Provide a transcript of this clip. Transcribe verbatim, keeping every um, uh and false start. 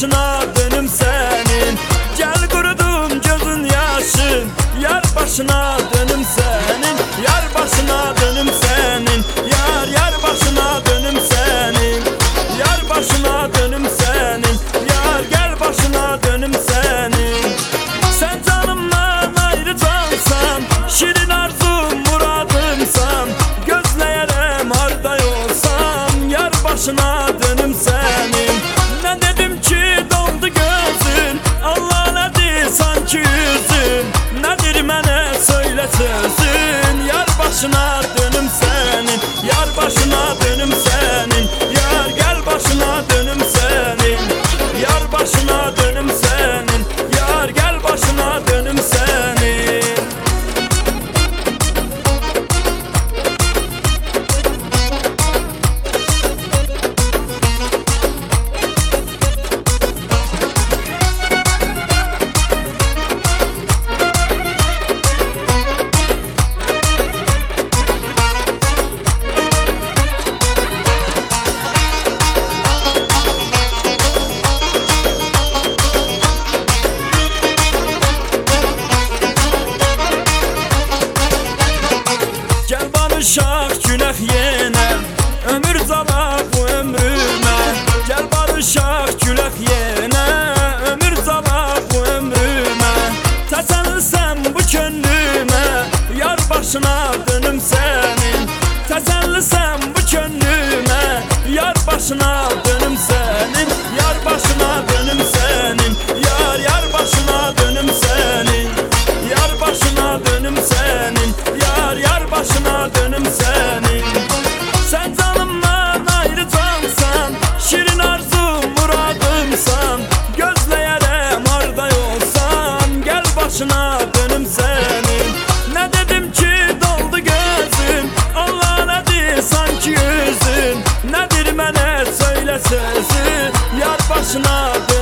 başına dönüm senin. Gel kurudum gözün yaşın, yar başına dönüm senin. Yar başına dönüm senin, yar yar başına dönüm senin. Yar başına dönüm senin, yar gel başına dönüm senin. Sen canımdan ayrı cansan, şirin arzum muradımsan. Gözleyerem harda olsam, yar başına dönüm senin. Ne dedim ki doldu gözün, Allah nedir sanki yüzün. Nedir mene söyle sözün, yar başına dönüm senin. Yar başına dönüm senin, yar gel başına dönüm senin. Yar başına dönüm senin, yar gel başına dönüm senin. Barışak günah yenə, ömür zala bu ömrümə. Gel barışak günah yenə, ömür zala bu ömrümə. Təsəllisen bu könlümə, yar başına dönüm senin. Təsəllisen bu könlümə, yar başına dönüm senin. Yar başına dönüm senin, yar yar başına dönüm senin. Yar başına dönüm senin, yar yar başına dönüm senin. Sen canımdan ayrı cansan, şirin arzum muradımsan. Gözleyerem harda olsam, gel başına dönüm senin. Ne dedim ki doldu gözün, Allah nedir sanki yüzün. Nedir mene söyle sözü, yar başına dönüm.